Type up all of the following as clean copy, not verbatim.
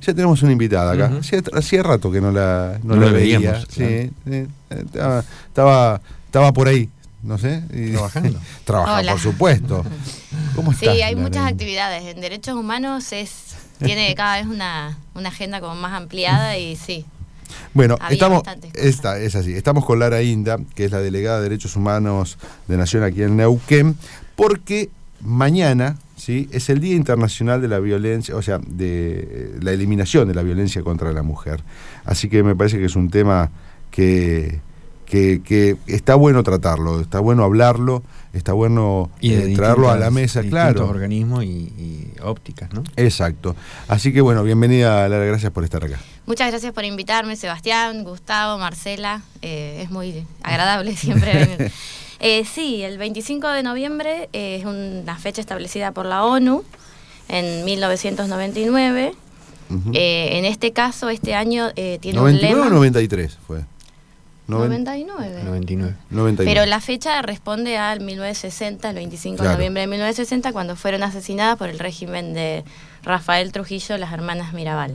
Ya tenemos una invitada acá. Hacía rato que no la veía. veíamos. Sí, estaba por ahí, no sé. Trabajando. Trabaja, por supuesto. ¿Cómo estás? Sí, hay muchas actividades. En derechos humanos tiene cada vez una agenda como más ampliada y sí. Bueno, es así. Estamos con Lara Inda, que es la delegada de Derechos Humanos de Nación aquí en Neuquén, porque mañana, ¿sí?, es el Día Internacional de la Violencia, o sea, de la eliminación de la violencia contra la mujer. Así que me parece que es un tema que está bueno tratarlo, está bueno hablarlo, está bueno traerlo a la mesa, claro. Organismos y ópticas, ¿no? Exacto. Así que bueno, bienvenida, Lara, gracias por estar acá. Muchas gracias por invitarme, Sebastián, Gustavo, Marcela. Es muy agradable siempre venir. Sí, el 25 de noviembre es una fecha establecida por la ONU en 1999. En este caso, este año tiene un lema. ¿99 o 93 fue? 99. Pero la fecha responde al 1960, el 25 de noviembre de 1960, cuando fueron asesinadas por el régimen de Rafael Trujillo las hermanas Mirabal.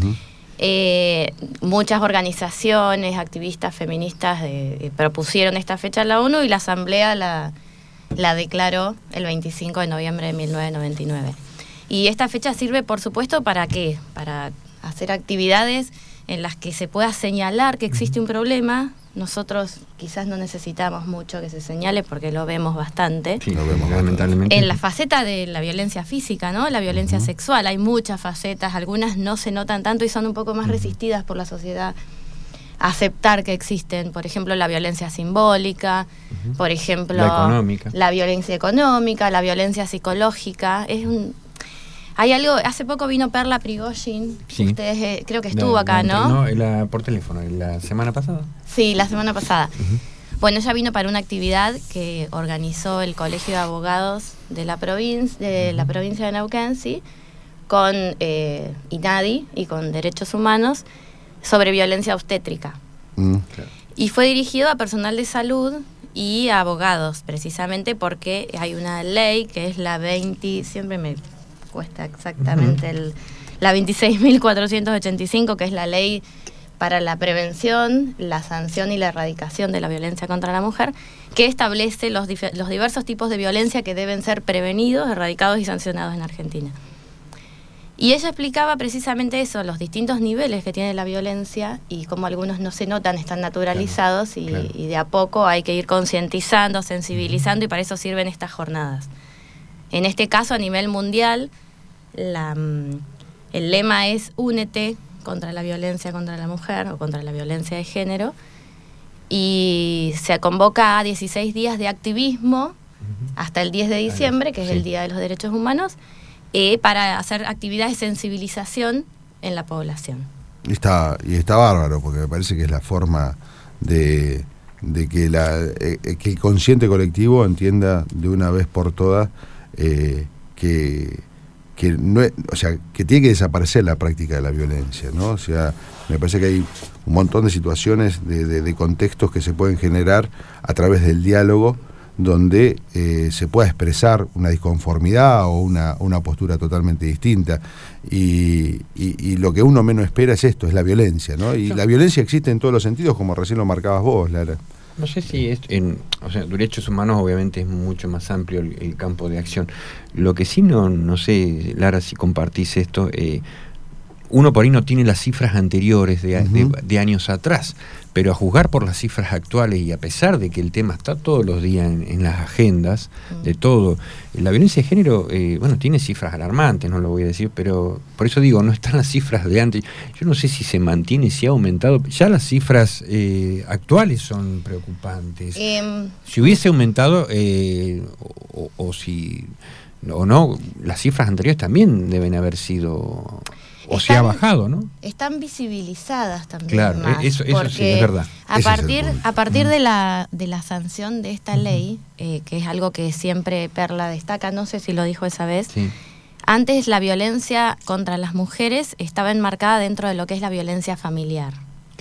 Muchas organizaciones, activistas feministas propusieron esta fecha a la ONU y la Asamblea la declaró el 25 de noviembre de 1999. Y esta fecha sirve, por supuesto, ¿para qué? Para hacer actividades en las que se pueda señalar que existe un problema. Nosotros quizás no necesitamos mucho que se señale porque lo vemos bastante. Sí, lo vemos lamentablemente. En la faceta de la violencia física, ¿no? La violencia sexual, hay muchas facetas, algunas no se notan tanto y son un poco más resistidas por la sociedad a aceptar que existen. Por ejemplo, la violencia simbólica, por ejemplo, la violencia económica, la violencia psicológica. Hay algo, hace poco vino Perla Prigozhin, ustedes creo que estuvo acá, ¿no? No, por teléfono, la semana pasada. Sí, la semana pasada. Bueno, ella vino para una actividad que organizó el Colegio de Abogados de la provincia de Neuquén, ¿sí?, con INADI y con Derechos Humanos sobre violencia obstétrica. Claro. Y fue dirigido a personal de salud y a abogados, precisamente porque hay una ley que es la siempre me cuesta exactamente la 26.485, que es la ley para la prevención, la sanción y la erradicación de la violencia contra la mujer, que establece los diversos tipos de violencia que deben ser prevenidos, erradicados y sancionados en Argentina. Y ella explicaba precisamente eso, los distintos niveles que tiene la violencia y cómo algunos no se notan, están naturalizados, y de a poco hay que ir concientizando, sensibilizando, y para eso sirven estas jornadas. En este caso, a nivel mundial, el lema es Únete contra la violencia contra la mujer o contra la violencia de género, y se convoca a 16 días de activismo hasta el 10 de diciembre, que es el Día de los Derechos Humanos, para hacer actividades de sensibilización en la población. Y está bárbaro, porque me parece que es la forma de que el consciente colectivo entienda de una vez por todas que no, o sea, que tiene que desaparecer la práctica de la violencia, ¿no? O sea, me parece que hay un montón de situaciones, de contextos que se pueden generar a través del diálogo, donde se pueda expresar una disconformidad o una postura totalmente distinta, y lo que uno menos espera es esto, es la violencia, ¿no? Y la violencia existe en todos los sentidos, como recién lo marcabas vos, Lara. No sé si derechos humanos obviamente es mucho más amplio el campo de acción. Lo que sí no sé, Lara, si compartís esto, uno por ahí no tiene las cifras anteriores de años atrás, pero a juzgar por las cifras actuales, y a pesar de que el tema está todos los días en las agendas de todo, la violencia de género, tiene cifras alarmantes, no lo voy a decir, pero por eso digo, no están las cifras de antes. Yo no sé si se mantiene, si ha aumentado. Ya las cifras actuales son preocupantes. Si hubiese aumentado, o no, las cifras anteriores también deben haber sido... O se ha bajado, ¿no? Están visibilizadas también. Claro, más, eso sí es verdad. A partir de la sanción de esta ley, que es algo que siempre Perla destaca, no sé si lo dijo esa vez, antes la violencia contra las mujeres estaba enmarcada dentro de lo que es la violencia familiar.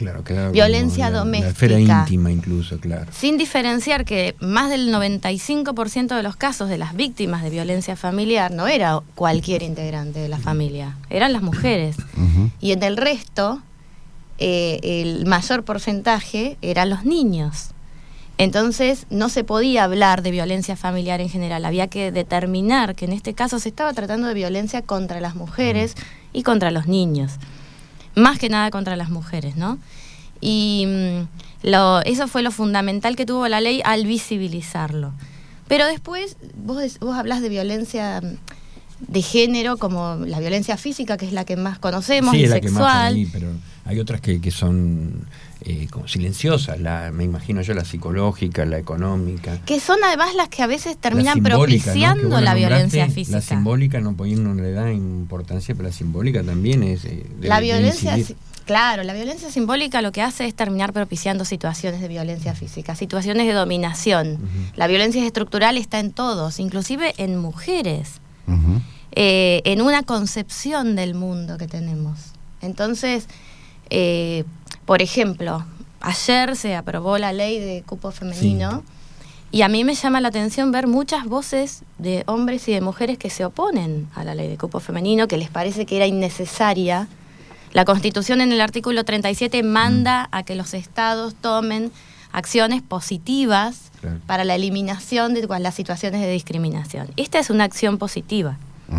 Claro, quedaba violencia como doméstica. La esfera íntima incluso, claro. Sin diferenciar que más del 95% de los casos de las víctimas de violencia familiar no era cualquier integrante de la familia, eran las mujeres. Y en el resto, el mayor porcentaje eran los niños. Entonces no se podía hablar de violencia familiar en general, había que determinar que en este caso se estaba tratando de violencia contra las mujeres y contra los niños, más que nada contra las mujeres, ¿no? Y eso fue lo fundamental que tuvo la ley al visibilizarlo. Pero después vos hablás de violencia de género como la violencia física, que es la que más conocemos, sí, y es la sexual. Que más ahí, pero hay otras que son como silenciosas, me imagino yo, la psicológica, la económica. Que son además las que a veces terminan simbólica, propiciando, ¿no? La violencia física. La simbólica, no le da importancia, pero la simbólica también es... la violencia... Claro, la violencia simbólica lo que hace es terminar propiciando situaciones de violencia física, situaciones de dominación. La violencia estructural está en todos, inclusive en mujeres, en una concepción del mundo que tenemos. Entonces, por ejemplo, ayer se aprobó la ley de cupo femenino, y a mí me llama la atención ver muchas voces de hombres y de mujeres que se oponen a la ley de cupo femenino, que les parece que era innecesaria. La Constitución en el artículo 37 manda a que los estados tomen acciones positivas para la eliminación de las situaciones de discriminación. Esta es una acción positiva.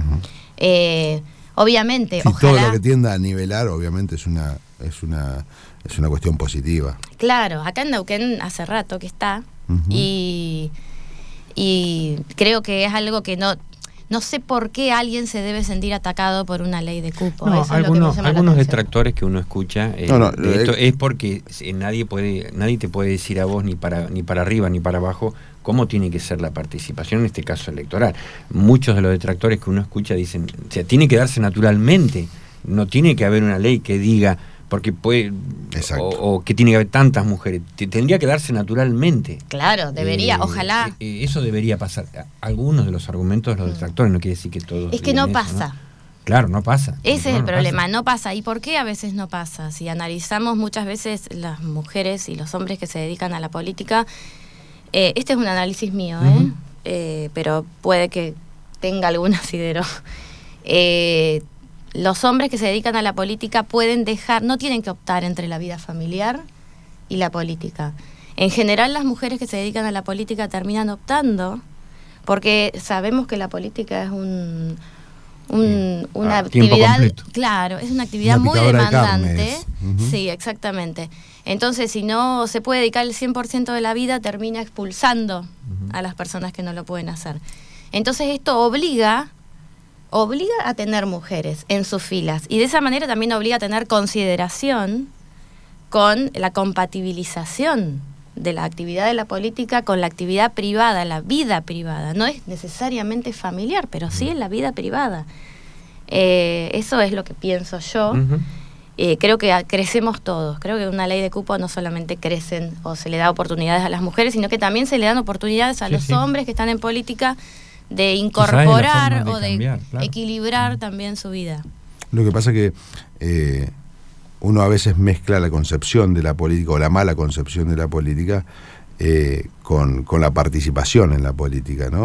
Obviamente, sí, ojalá... todo lo que tienda a nivelar, obviamente, es una cuestión positiva. Claro, acá en Neuquén hace rato que está, y creo que es algo que no sé por qué alguien se debe sentir atacado por una ley de cupo. No, eso algunos detractores que uno escucha de esto es porque nadie te puede decir a vos ni para arriba ni para abajo cómo tiene que ser la participación en este caso electoral. Muchos de los detractores que uno escucha dicen, o sea, tiene que darse naturalmente, no tiene que haber una ley que diga porque puede o que tiene que haber tantas mujeres, tendría que darse naturalmente. Claro, debería, ojalá. Eso debería pasar. Algunos de los argumentos de los detractores, no quiere decir que todos. Es que no eso, pasa. ¿no? Claro, no pasa. Ese es el problema, no pasa. ¿Y por qué a veces no pasa? Si analizamos muchas veces las mujeres y los hombres que se dedican a la política, este es un análisis mío, pero puede que tenga algún asidero. Los hombres que se dedican a la política no tienen que optar entre la vida familiar y la política. En general, las mujeres que se dedican a la política terminan optando, porque sabemos que la política es una actividad, claro, es una actividad muy demandante. Sí, exactamente. Entonces, si no se puede dedicar el 100% de la vida, termina expulsando a las personas que no lo pueden hacer. Entonces, esto obliga a tener mujeres en sus filas, y de esa manera también obliga a tener consideración con la compatibilización de la actividad de la política con la actividad privada, la vida privada. No es necesariamente familiar, pero sí en la vida privada. Eso es lo que pienso yo. Creo que crecemos todos. Creo que una ley de cupo no solamente crecen o se le da oportunidades a las mujeres, sino que también se le dan oportunidades a los hombres que están en política de incorporar o de equilibrar también su vida. Lo que pasa es que uno a veces mezcla la concepción de la política o la mala concepción de la política con la participación en la política, ¿no?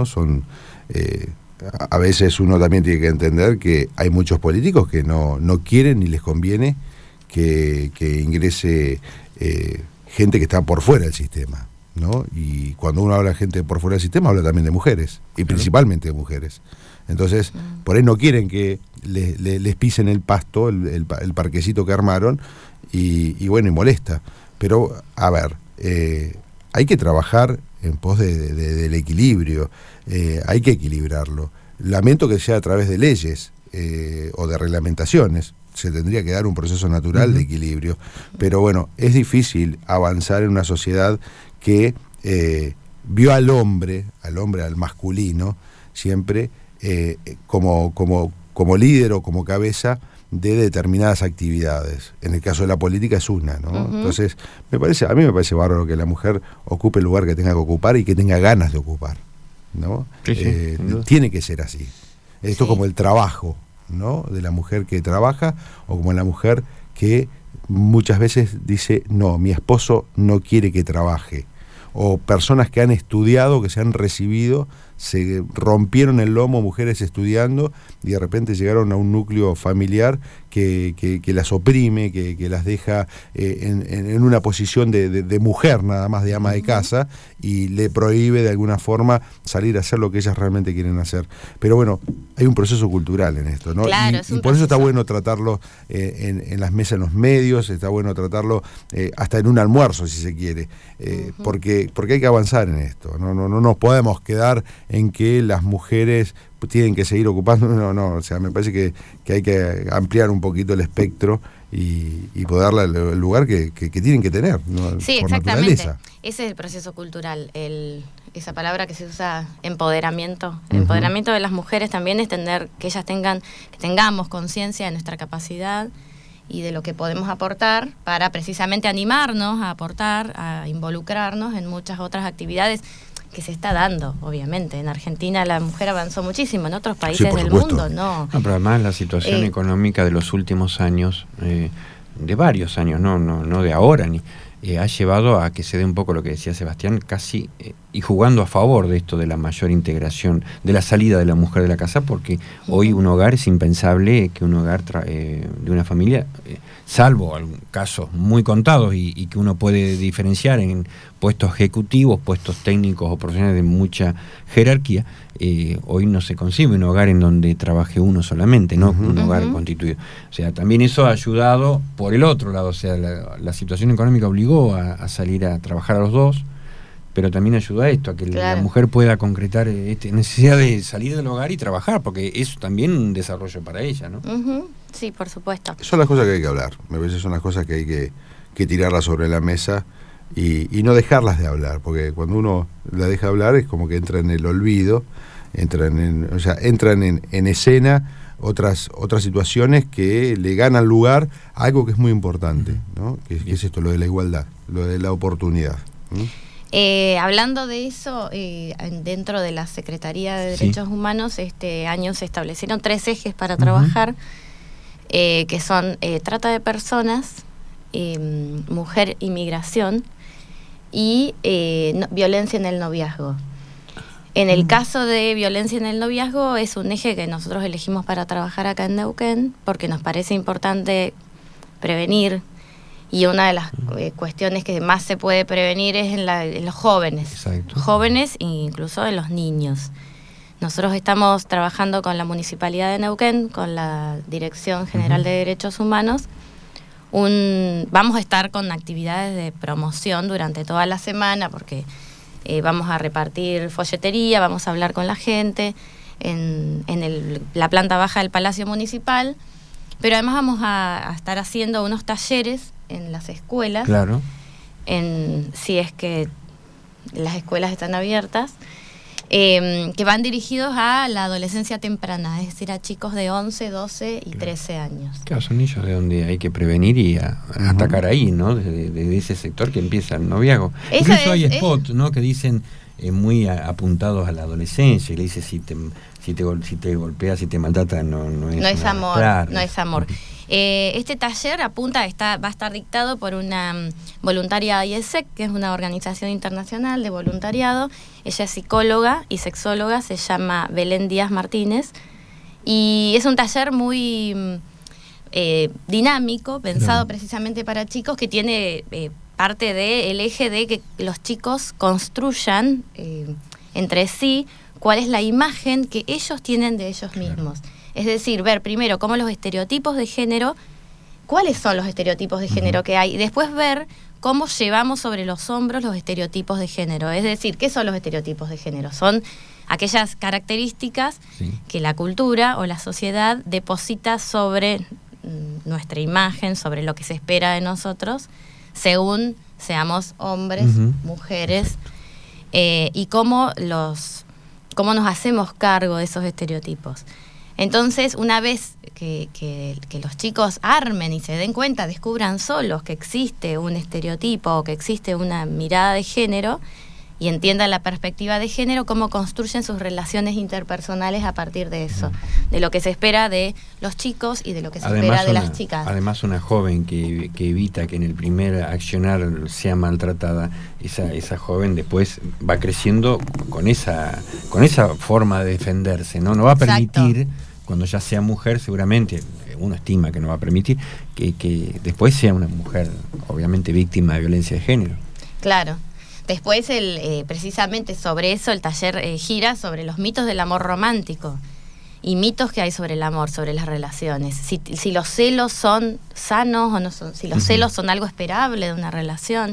A veces uno también tiene que entender que hay muchos políticos que no quieren ni les conviene que ingrese gente que está por fuera del sistema, ¿no? Y cuando uno habla de gente por fuera del sistema, habla también de mujeres, y principalmente de mujeres. Entonces, por ahí no quieren que les pisen el pasto, el parquecito que armaron, y bueno, y molesta. Pero, a ver, hay que trabajar en pos del equilibrio, hay que equilibrarlo. Lamento que sea a través de leyes o de reglamentaciones. Se tendría que dar un proceso natural de equilibrio. Pero bueno, es difícil avanzar en una sociedad que vio al hombre, al masculino, siempre como líder o como cabeza de determinadas actividades. En el caso de la política es una, ¿no? Entonces, a mí me parece bárbaro que la mujer ocupe el lugar que tenga que ocupar y que tenga ganas de ocupar, ¿no? Tiene que ser así. Esto como el trabajo, ¿no? De la mujer que trabaja o como la mujer que muchas veces dice, no, mi esposo no quiere que trabaje. O personas que han estudiado, que se han recibido, se rompieron el lomo, mujeres estudiando, y de repente llegaron a un núcleo familiar que las oprime, que las deja en una posición de mujer, nada más, de ama de casa, y le prohíbe de alguna forma salir a hacer lo que ellas realmente quieren hacer. Pero bueno, hay un proceso cultural en esto, ¿no? Claro, y por eso está bueno tratarlo en las mesas, en los medios, está bueno tratarlo hasta en un almuerzo, si se quiere, porque hay que avanzar en esto. No nos podemos quedar en que las mujeres tienen que seguir ocupando, no, o sea, me parece que hay que ampliar un poquito el espectro y poder darle el lugar que tienen que tener, ¿no? Sí, por exactamente. naturaleza. Ese es el proceso cultural, esa palabra que se usa, empoderamiento. El empoderamiento de las mujeres también es tener, que ellas tengamos conciencia de nuestra capacidad y de lo que podemos aportar para precisamente animarnos a aportar, a involucrarnos en muchas otras actividades que se está dando, obviamente. En Argentina la mujer avanzó muchísimo, en otros países del mundo no. Pero además la situación económica de los últimos años, de varios años, no de ahora, ha llevado a que se dé un poco lo que decía Sebastián, casi y jugando a favor de esto de la mayor integración, de la salida de la mujer de la casa, porque hoy un hogar es impensable que un hogar de una familia, salvo algunos casos muy contados y que uno puede diferenciar en puestos ejecutivos, puestos técnicos o profesionales de mucha jerarquía, hoy no se concibe un hogar en donde trabaje uno solamente, no un hogar constituido. O sea, también eso ha ayudado por el otro lado, o sea, la situación económica obligó a salir a trabajar a los dos, pero también ayuda a esto, a que la mujer pueda concretar esta necesidad de salir del hogar y trabajar, porque es también un desarrollo para ella, ¿no? Sí, por supuesto. Son las cosas que hay que hablar, me parece que son las cosas que hay que tirarlas sobre la mesa y no dejarlas de hablar, porque cuando uno la deja hablar es como que entra en el olvido, entran en escena otras situaciones que le ganan lugar a algo que es muy importante, ¿no? Que es esto, lo de la igualdad, lo de la oportunidad. Hablando de eso, dentro de la Secretaría de Derechos Humanos, este año se establecieron 3 ejes para trabajar, que son trata de personas, mujer y migración, y violencia en el noviazgo. En el caso de violencia en el noviazgo es un eje que nosotros elegimos para trabajar acá en Neuquén, porque nos parece importante prevenir, y una de las cuestiones que más se puede prevenir es en los jóvenes. Exacto. Jóvenes e incluso en los niños. Nosotros estamos trabajando con la Municipalidad de Neuquén, con la Dirección General de Derechos Humanos. Vamos a estar con actividades de promoción durante toda la semana, porque vamos a repartir folletería, vamos a hablar con la gente en la planta baja del Palacio Municipal, pero además vamos a estar haciendo unos talleres en las escuelas, claro, si es que las escuelas están abiertas, que van dirigidos a la adolescencia temprana, es decir, a chicos de 11, 12 y 13 años. Claro, son niños de donde hay que prevenir y atacar ahí, ¿no? Desde ese sector que empieza el noviazgo. Incluso hay spots, ¿no? Que dicen muy apuntados a la adolescencia, y le dice si te golpeas, si te maltratas, no es amor, claro. No es amor. Este taller va a estar dictado por una voluntaria de IESEC, que es una organización internacional de voluntariado. Ella es psicóloga y sexóloga, se llama Belén Díaz Martínez, y es un taller muy dinámico, pensado precisamente para chicos, que tiene parte del eje de que los chicos construyan entre sí cuál es la imagen que ellos tienen de ellos mismos. Es decir, ver primero cómo los estereotipos de género, cuáles son los estereotipos de género que hay, y después ver cómo llevamos sobre los hombros los estereotipos de género. Es decir, ¿qué son los estereotipos de género? Son aquellas características que la cultura o la sociedad deposita sobre nuestra imagen, sobre lo que se espera de nosotros, según seamos hombres, mujeres, y cómo nos hacemos cargo de esos estereotipos. Entonces, una vez que los chicos armen y se den cuenta, descubran solos que existe un estereotipo o que existe una mirada de género, y entiendan la perspectiva de género, cómo construyen sus relaciones interpersonales a partir de eso, de lo que se espera de los chicos y de lo que se espera de las chicas. Además, una joven que evita que en el primer accionar sea maltratada, esa joven después va creciendo con esa forma de defenderse, ¿no? No va a permitir, exacto, cuando ya sea mujer, seguramente, uno estima que no va a permitir que después sea una mujer, obviamente, víctima de violencia de género. Claro. Después, precisamente sobre eso, el taller gira sobre los mitos del amor romántico y mitos que hay sobre el amor, sobre las relaciones. Si los celos son sanos o no son, si los celos son algo esperable de una relación,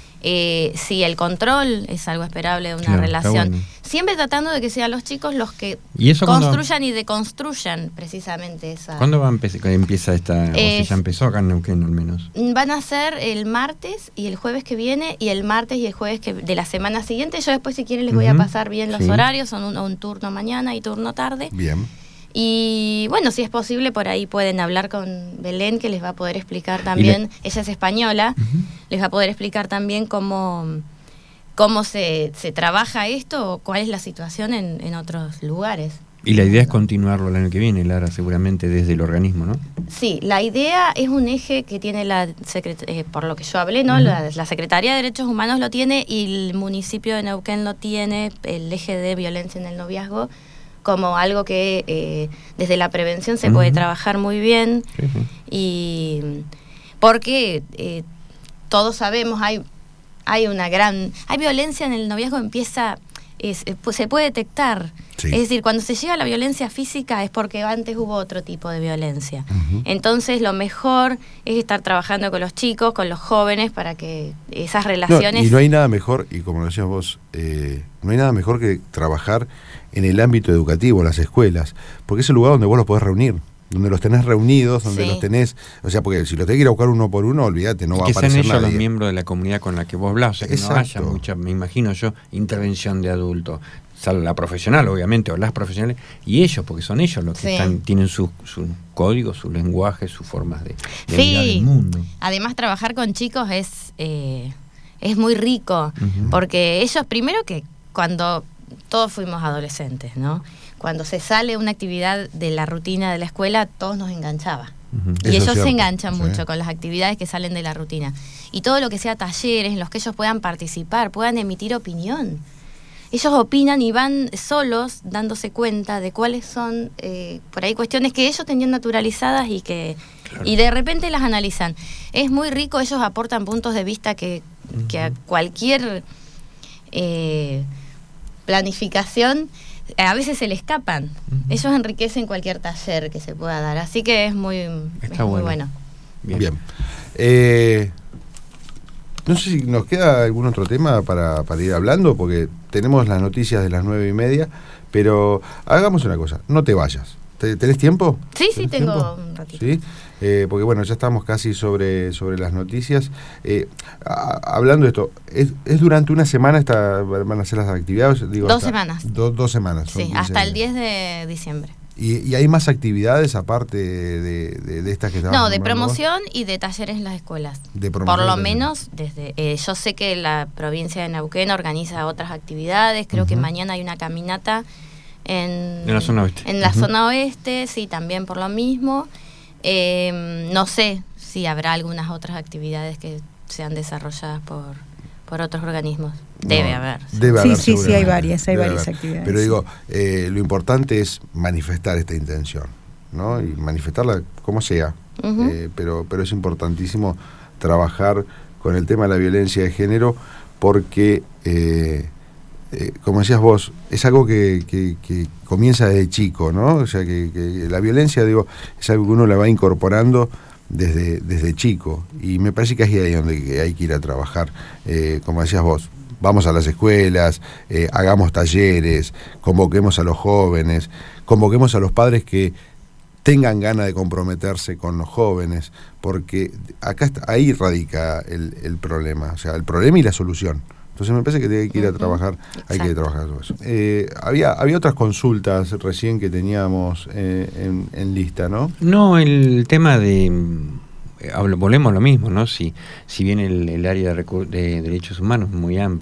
si el control es algo esperable de una relación. Bueno. Siempre tratando de que sean los chicos los que construyan y deconstruyan precisamente esa. ¿Cuándo empieza esta? O si ya empezó acá en Neuquén al menos. Van a ser el martes y el jueves que viene, y el martes y el jueves de la semana siguiente. Yo después, si quieren, les voy a pasar bien los horarios. Son un turno mañana y turno tarde. Bien. Y bueno, si es posible, por ahí pueden hablar con Belén, que les va a poder explicar también, ella es española, les va a poder explicar también cómo se trabaja esto, o cuál es la situación en otros lugares. Y la idea es continuarlo el año que viene, Lara, seguramente desde el organismo, ¿no? Sí, la idea es un eje que tiene por lo que yo hablé, ¿no? La Secretaría de Derechos Humanos lo tiene, y el municipio de Neuquén lo tiene, el eje de violencia en el noviazgo, como algo que desde la prevención se puede trabajar muy bien. Y porque todos sabemos, hay violencia en el noviazgo, pues se puede detectar. Sí. Es decir, cuando se llega a la violencia física es porque antes hubo otro tipo de violencia. Entonces, lo mejor es estar trabajando con los chicos, con los jóvenes, para que esas relaciones... y no hay nada mejor, y como lo decías vos, no hay nada mejor que trabajar en el ámbito educativo, en las escuelas, porque es el lugar donde vos los podés reunir, donde los tenés reunidos, donde los tenés... O sea, porque si los tenés que ir a buscar uno por uno, olvídate, no va a aparecer nadie. Que sean ellos los miembros de la comunidad con la que vos hablás, o sea, que no haya mucha, me imagino yo, intervención de adultos. La profesional, obviamente, o las profesionales, y ellos, porque son ellos los que tienen su código, su lenguaje, sus formas de mirar el mundo. Además, trabajar con chicos es muy rico, porque ellos, primero, que cuando todos fuimos adolescentes, ¿no? Cuando se sale una actividad de la rutina de la escuela, todos nos enganchaba. Y ellos se enganchan mucho con las actividades que salen de la rutina. Y todo lo que sea talleres en los que ellos puedan participar, puedan emitir opinión. Ellos opinan y van solos dándose cuenta de cuáles son por ahí cuestiones que ellos tenían naturalizadas y de repente las analizan. Es muy rico, ellos aportan puntos de vista que a cualquier planificación a veces se le escapan. Ellos enriquecen cualquier taller que se pueda dar, así que es muy bueno. Bien. No sé si nos queda algún otro tema para ir hablando, porque tenemos las noticias de las 9:30, pero hagamos una cosa, no te vayas. ¿Tenés tiempo? Sí, tengo un ratito. ¿Sí? Porque bueno, ya estamos casi sobre las noticias. Hablando de esto, ¿es durante una semana van a ser las actividades? Digo, 2 semanas. 2 semanas. Sí, hasta el 10 de diciembre. ¿Y hay más actividades aparte de estas que estabas de promoción y de talleres en las escuelas. Por lo menos, yo sé que la provincia de Neuquén organiza otras actividades. Creo que mañana hay una caminata en la zona oeste. En la zona oeste, sí, también por lo mismo. No sé si habrá algunas otras actividades que sean desarrolladas por otros organismos. Debe haber. Sí, hay varias actividades. Pero digo, lo importante es manifestar esta intención, ¿no? Y manifestarla como sea. Pero es importantísimo trabajar con el tema de la violencia de género, porque, como decías vos, es algo que comienza desde chico, ¿no? O sea, que la violencia, es algo que uno la va incorporando desde chico, y me parece que es ahí donde hay que ir a trabajar. Como decías vos, vamos a las escuelas, hagamos talleres, convoquemos a los jóvenes, convoquemos a los padres que tengan ganas de comprometerse con los jóvenes, porque ahí radica el problema, o sea, el problema y la solución. Entonces me parece que hay que ir a trabajar, hay que trabajar todo eso. Había otras consultas recién que teníamos en lista, ¿no? No, el tema de... volvemos a lo mismo, ¿no? Si bien el área de derechos humanos es muy amplio,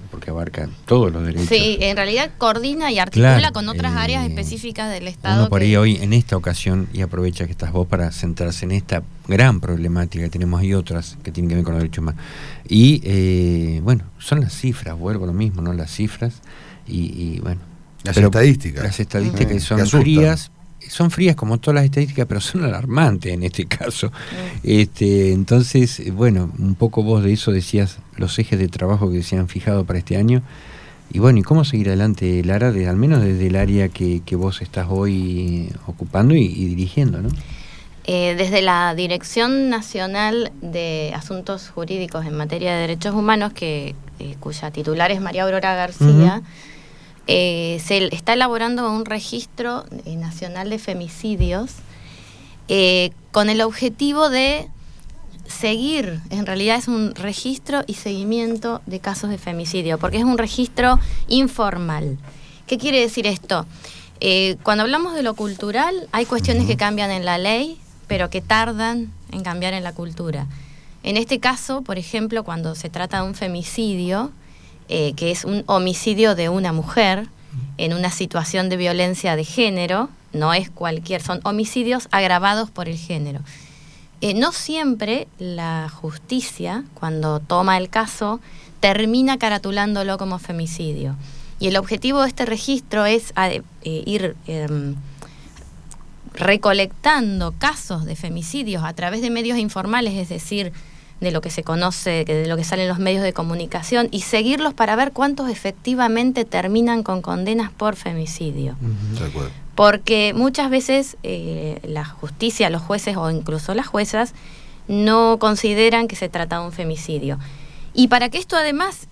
porque abarca todos los derechos. Sí, en realidad coordina y articula con otras áreas específicas del Estado. Uno por ahí hoy, en esta ocasión, y aprovecha que estás vos para centrarse en esta gran problemática que tenemos, y otras que tienen que ver con los derechos humanos. Y bueno, son las cifras, vuelvo a lo mismo, ¿no? Las cifras y bueno. Las estadísticas. Las estadísticas son frías como todas las estadísticas, pero son alarmantes en este caso. Entonces, bueno, un poco vos de eso decías, los ejes de trabajo que se han fijado para este año. Y bueno, ¿y cómo seguir adelante, Lara, al menos desde el área que vos estás hoy ocupando y dirigiendo, ¿no? Desde la Dirección Nacional de Asuntos Jurídicos en Materia de Derechos Humanos, cuya titular es María Aurora García, se está elaborando un registro nacional de femicidios con el objetivo de seguir, en realidad es un registro y seguimiento de casos de femicidio, porque es un registro informal. ¿Qué quiere decir esto? Cuando hablamos de lo cultural, hay cuestiones que cambian en la ley, pero que tardan en cambiar en la cultura. En este caso, por ejemplo, cuando se trata de un femicidio, que es un homicidio de una mujer en una situación de violencia de género, no es son homicidios agravados por el género. No siempre la justicia, cuando toma el caso, termina caratulándolo como femicidio. Y el objetivo de este registro es ir recolectando casos de femicidios a través de medios informales, es decir, de lo que se conoce, de lo que sale en los medios de comunicación, y seguirlos para ver cuántos efectivamente terminan con condenas por femicidio. De acuerdo. Porque muchas veces la justicia, los jueces o incluso las juezas no consideran que se trata de un femicidio. Y para que esto además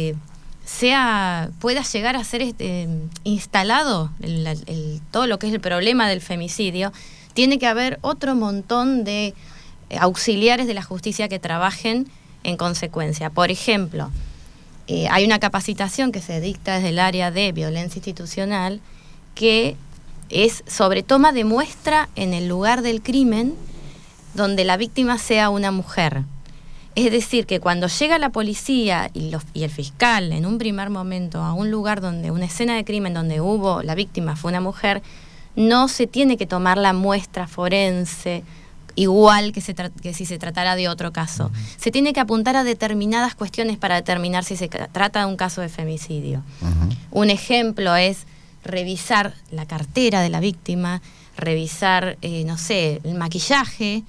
pueda llegar a ser instalado todo lo que es el problema del femicidio, tiene que haber otro montón de auxiliares de la justicia que trabajen en consecuencia. Por ejemplo, hay una capacitación que se dicta desde el área de violencia institucional que es sobre toma de muestra en el lugar del crimen donde la víctima sea una mujer. Es decir, que cuando llega la policía y el fiscal en un primer momento a un lugar donde una escena de crimen donde la víctima fue una mujer, no se tiene que tomar la muestra forense igual que si se tratara de otro caso. Se tiene que apuntar a determinadas cuestiones para determinar si se trata de un caso de femicidio. Un ejemplo es revisar la cartera de la víctima, revisar, el maquillaje.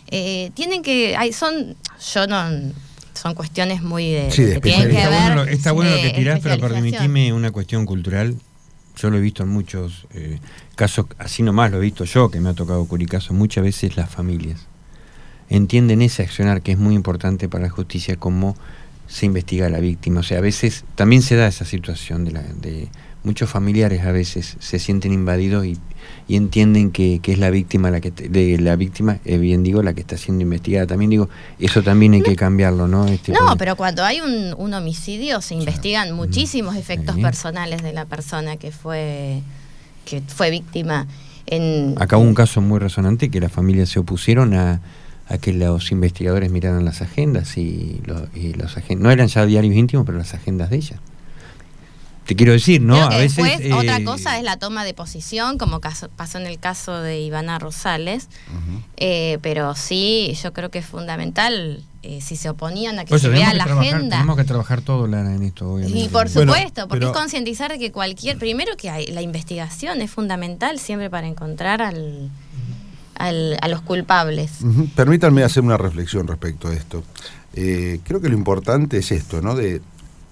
Son cuestiones muy que tienen que ver. Está bueno lo que tirás, pero permitime una cuestión cultural. Yo lo he visto en muchos casos, así nomás lo he visto yo, que me ha tocado cubrir casos. Muchas veces las familias entienden ese accionar que es muy importante para la justicia, cómo se investiga a la víctima. O sea, a veces también se da esa situación de muchos familiares a veces se sienten invadidos y entienden que es la víctima la que la que está siendo investigada. También digo, eso también hay que cambiarlo, ¿no? Pero cuando hay un homicidio se investigan muchísimos efectos personales de la persona que fue víctima. Acá hubo un caso muy resonante que las familias se opusieron a que los investigadores miraran las agendas y los agendas, no eran ya diarios íntimos, pero las agendas de ella. Te quiero decir, ¿no? A veces después, otra cosa es la toma de posición, como pasó en el caso de Ivana Rosales, pero sí, yo creo que es fundamental, si se oponían a que se vea la agenda. Tenemos que trabajar todo, Lara, en esto, obviamente. Y por supuesto, porque es concientizar de que primero que la investigación es fundamental siempre para encontrar a los culpables. Permítanme hacer una reflexión respecto a esto. Creo que lo importante es esto, ¿no? De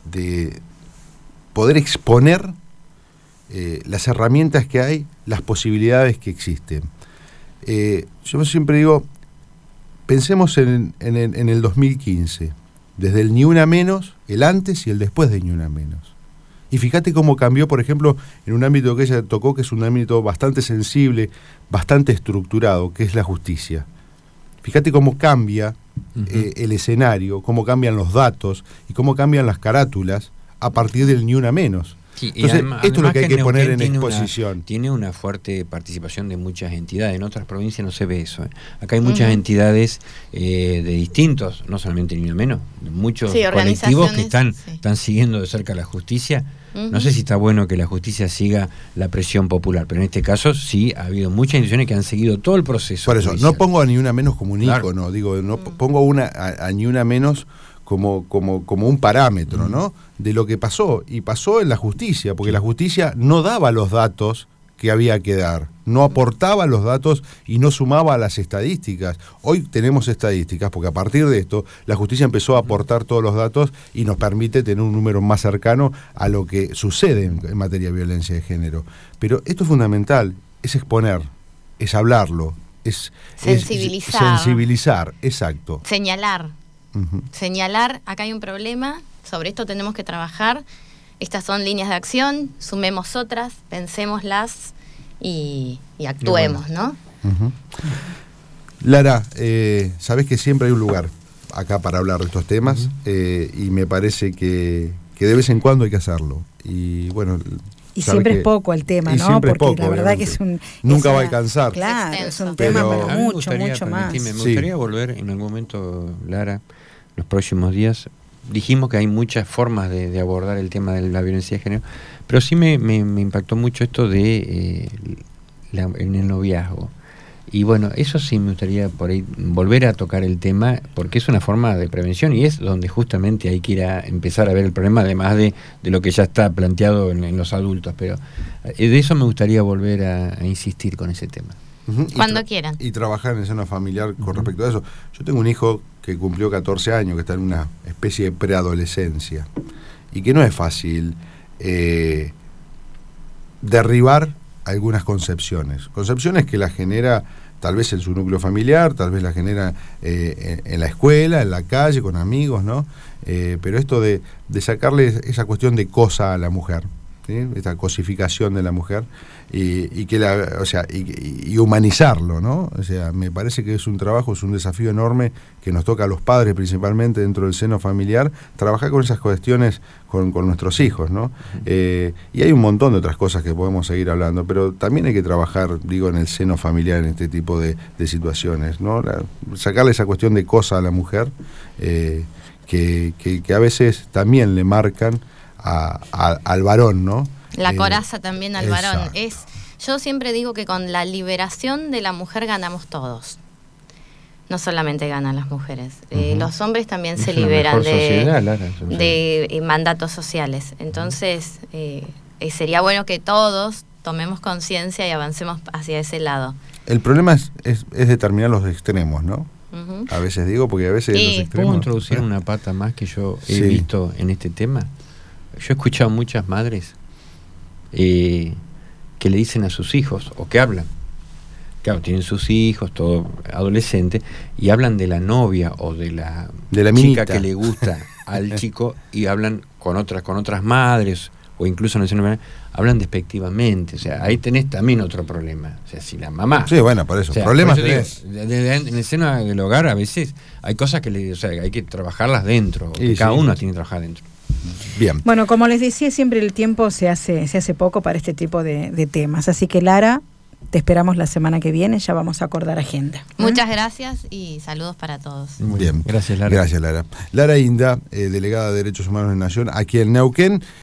poder exponer las herramientas que hay, las posibilidades que existen. Yo siempre digo, pensemos en el 2015, desde el Ni Una Menos, el antes y el después de Ni Una Menos. Y fíjate cómo cambió, por ejemplo, en un ámbito que ella tocó, que es un ámbito bastante sensible, bastante estructurado, que es la justicia. Fíjate cómo cambia el escenario, cómo cambian los datos y cómo cambian las carátulas a partir del Ni Una Menos. Sí, y Entonces, esto es lo que hay que poner en tiene exposición. Tiene una fuerte participación de muchas entidades. En otras provincias no se ve eso. Acá hay muchas entidades de distintos, no solamente ni uno menos, de muchos colectivos que están siguiendo de cerca la justicia. No sé si está bueno que la justicia siga la presión popular, pero en este caso sí ha habido muchas instituciones que han seguido todo el proceso. Por eso, judicial. no pongo a ni una menos como un Claro. ícono, digo, no pongo a ni una menos como un parámetro, ¿no? De lo que pasó. Y pasó en la justicia, porque la justicia no daba los datos que había que dar, no aportaba los datos y no sumaba a las estadísticas. Hoy tenemos estadísticas, porque a partir de esto, la justicia empezó a aportar todos los datos y nos permite tener un número más cercano a lo que sucede en materia de violencia de género. Pero esto es fundamental, es exponer, es hablarlo, es sensibilizar, exacto. Señalar. Señalar, acá hay un problema, sobre esto tenemos que trabajar, estas son líneas de acción, sumemos otras, pensémoslas y actuemos, ¿no? Lara, sabés que siempre hay un lugar acá para hablar de estos temas y me parece que de vez en cuando hay que hacerlo. Y bueno... Y siempre es poco el tema, ¿no? Porque poco, la verdad que es un... Nunca va a alcanzar. Claro, es un tema, pero mucho más. Me gustaría volver en algún momento, Lara, los próximos días. Dijimos que hay muchas formas de abordar el tema de la violencia de género, pero sí me impactó mucho esto de en el noviazgo. Y bueno, eso sí me gustaría por ahí volver a tocar el tema, porque es una forma de prevención y es donde justamente hay que ir a empezar a ver el problema, además de lo que ya está planteado en los adultos. Pero de eso me gustaría volver a insistir con ese tema. Cuando quieran. Y trabajar en el seno familiar con respecto a eso. Yo tengo un hijo que cumplió 14 años, que está en una especie de preadolescencia, y que no es fácil derribar algunas concepciones que la genera tal vez en su núcleo familiar, tal vez la genera en la escuela, en la calle, con amigos, ¿no? Pero esto de sacarle esa cuestión de cosa a la mujer, ¿sí? Esta cosificación de la mujer y que y humanizarlo, ¿no? O sea, me parece que es un trabajo, es un desafío enorme que nos toca a los padres principalmente dentro del seno familiar, trabajar con esas cuestiones con nuestros hijos, ¿no? Y hay un montón de otras cosas que podemos seguir hablando, pero también hay que trabajar, digo, en el seno familiar en este tipo de situaciones, ¿no? Sacarle esa cuestión de cosa a la mujer que a veces también le marcan al varón, ¿no? La coraza también al varón. Yo siempre digo que con la liberación de la mujer ganamos todos. No solamente ganan las mujeres. Los hombres también se liberan de mandatos sociales. Entonces, sería bueno que todos tomemos conciencia y avancemos hacia ese lado. El problema es determinar los extremos, ¿no? A veces digo, porque a veces los extremos... ¿Puedo introducir una pata más que yo he visto en este tema? Yo he escuchado muchas madres que le dicen a sus hijos, o que hablan, claro, tienen sus hijos, todo adolescente, y hablan de la novia o de la chica minita que le gusta al chico, y hablan con otras madres, o incluso en el seno familiar, hablan despectivamente. O sea, ahí tenés también otro problema. O sea, si la mamá... Sí, bueno, por eso. O sea, problemas por eso digo, en el seno del hogar a veces hay cosas que hay que trabajarlas dentro, cada uno tiene que trabajar dentro. Bien. Bueno, como les decía, siempre el tiempo se hace poco para este tipo de temas. Así que, Lara, te esperamos la semana que viene, ya vamos a acordar agenda. Muchas gracias y saludos para todos. Muy bien. Gracias, Lara. Gracias, Lara. Lara Inda, delegada de Derechos Humanos de Nación, aquí en Neuquén.